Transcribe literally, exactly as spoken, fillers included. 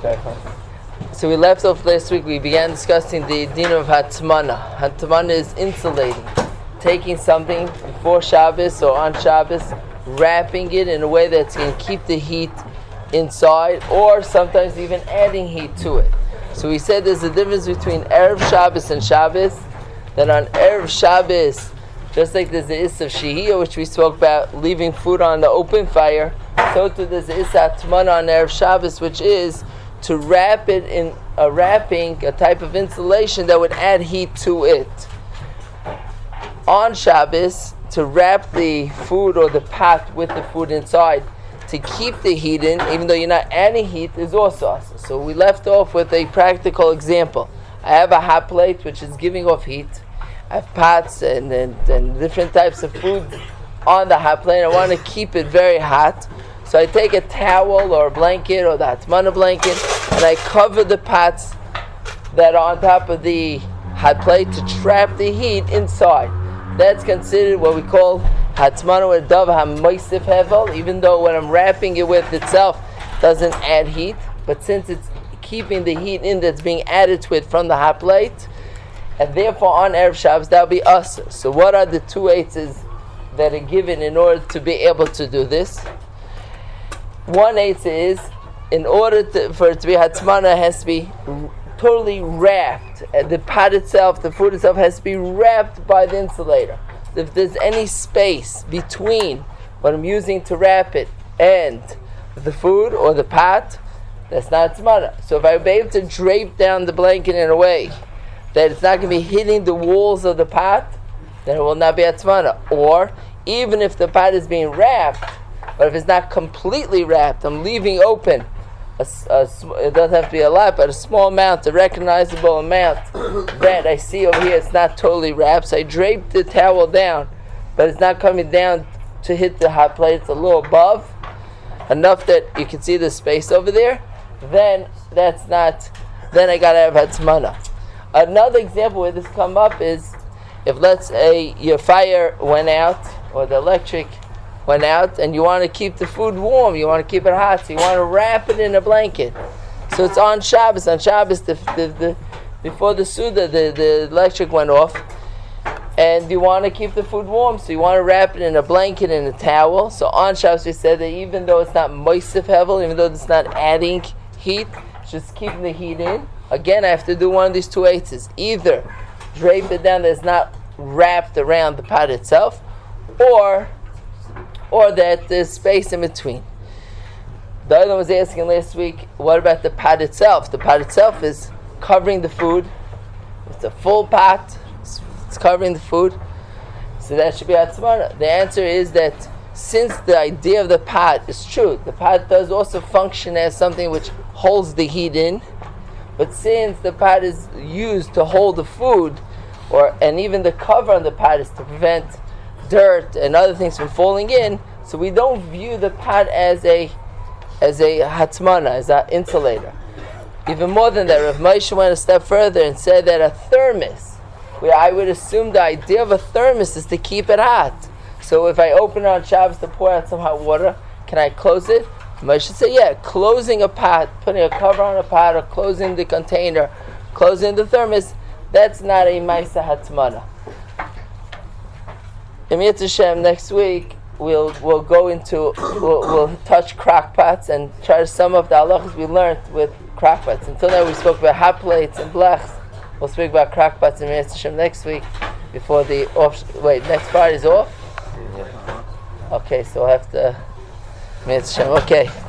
So we left off last week, we began discussing the din of hatmana. Hatmana is insulating. Taking something before Shabbos or on Shabbos, wrapping it in a way that's going to keep the heat inside, or sometimes even adding heat to it. So we said there's a difference between Erev Shabbos and Shabbos. That on Erev Shabbos, just like there's the Issa of Shehiyah, which we spoke about, leaving food on the open fire, so too there's the Issa Hatmana on Erev Shabbos, which is to wrap it in a wrapping, a type of insulation that would add heat to it. On Shabbos, to wrap the food or the pot with the food inside, to keep the heat in, even though you're not adding heat, is also awesome. So we left off with a practical example. I have a hot plate which is giving off heat. I have pots and, and, and different types of food on the hot plate. I want to keep it very hot. So I take a towel or a blanket or the Hatmana blanket and I cover the pots that are on top of the hot plate to trap the heat inside. That's considered what we call Hatmana with Dav HaMoisif Hevel, even though when I'm wrapping it with itself doesn't add heat, but since it's keeping the heat in that's being added to it from the hot plate, and therefore on Erev Shabbos that'll be us. So what are the two eitzes that are given in order to be able to do this? One eitzah is, in order to, for it to be Hatmana, it has to be r- totally wrapped. And the pot itself, the food itself, has to be wrapped by the insulator. If there's any space between what I'm using to wrap it and the food or the pot, that's not Hatmana. So if I be able to drape down the blanket in a way that it's not going to be hitting the walls of the pot, then it will not be Hatmana. Or even if the pot is being wrapped, but if it's not completely wrapped, I'm leaving open, a, a, it doesn't have to be a lot, but a small amount, a recognizable amount that I see over here, it's not totally wrapped. So I drape the towel down, but it's not coming down to hit the hot plate, it's a little above, enough that you can see the space over there, then that's not, then I gotta have Hatmana. Another example where this come up is, if let's say your fire went out, or the electric went out, and you want to keep the food warm, you want to keep it hot, so you want to wrap it in a blanket. So it's on Shabbos. On Shabbos, the, the, the, before the Suda, the, the electric went off, and you want to keep the food warm, so you want to wrap it in a blanket and a towel. So on Shabbos, we said that even though it's not moisif hevel, even though it's not adding heat, it's just keeping the heat in. Again, I have to do one of these two eitzes. Either drape it down that it's not wrapped around the pot itself, or or that there's space in between. The other one was asking last week, what about the pot itself? The pot itself is covering the food. It's a full pot. It's, it's covering the food. So that should be Hatmana. The answer is that since the idea of the pot is true, the pot does also function as something which holds the heat in, but since the pot is used to hold the food, or and even the cover on the pot is to prevent dirt and other things from falling in, so we don't view the pot as a as a Hatmana, as an insulator. Even more than that, Rav Moshe went a step further and said that a thermos, where I would assume the idea of a thermos is to keep it hot. So if I open it on Shabbos to pour out some hot water, can I close it? Moshe said, yeah, closing a pot, putting a cover on a pot, or closing the container, closing the thermos, that's not a Maisa Hatmana. In Yetzer Hashem, next week we'll we'll go into we'll, we'll touch crock pots and try to sum up the halachas we learned with crock pots. Until now we spoke about hot plates and blechs. We'll speak about crock pots in Yetzer Hashem next week. Before the off wait next Friday's off. Okay, so we'll have to Yetzer Hashem. Okay.